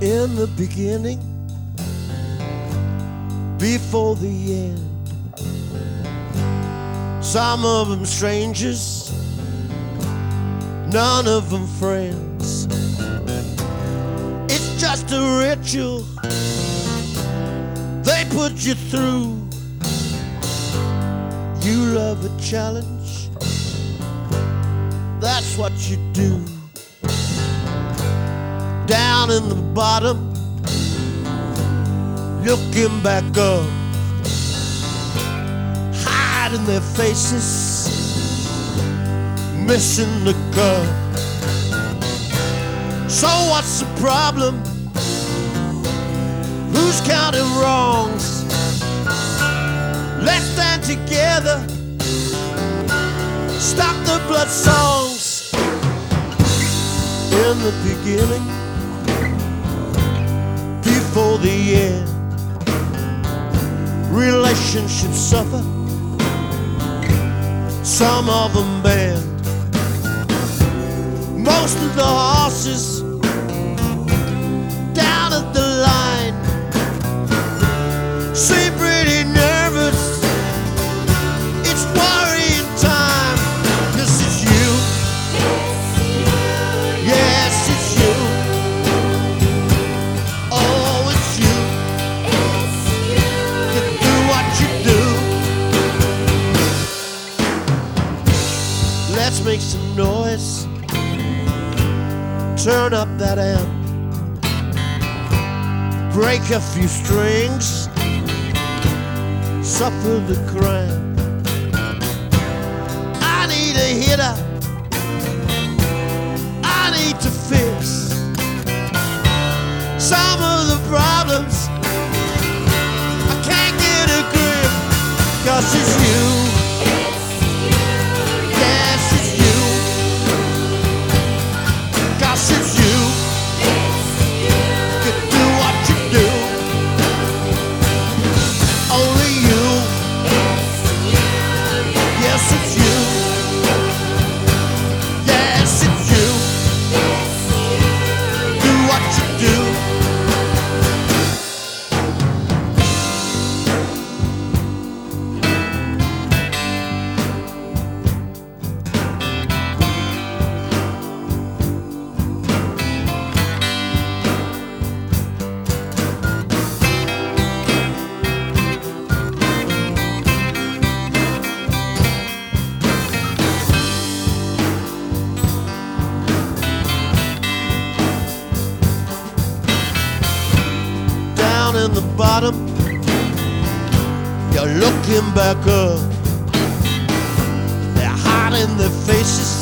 In the beginning, before the end. Some of them strangers, none of them friends. It's just a ritual they put you through. You love a challenge, that's what you do. Down in the bottom, looking back up, hiding their faces, missing the cup. So what's the problem? Who's counting wrongs? Let's stand together, stop the blood songs. In the beginning, before the end, relationships suffer, some of them bend. Most of the horses down at the line seem pretty nervous. It's worrying time. This is you. Yes, it's you. Oh, it's you. You do what you do. Let's make some noise. Turn up that amp. Break a few strings. Suffer the cramp. I need a hitter. I need to fix some of the problems. I can't get a grip, 'cause it's you. Yes, it's you. 'Cause it's you. You do what you do. Only you. Yes, it's you. Yes, it's you. Do what you do. In the bottom, you're looking back up. They're hiding their faces,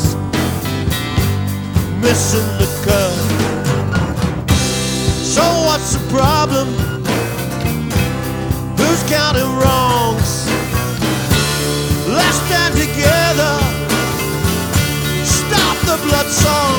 missing the cut. So what's the problem? Who's counting wrongs? Let's stand together, stop the blood song.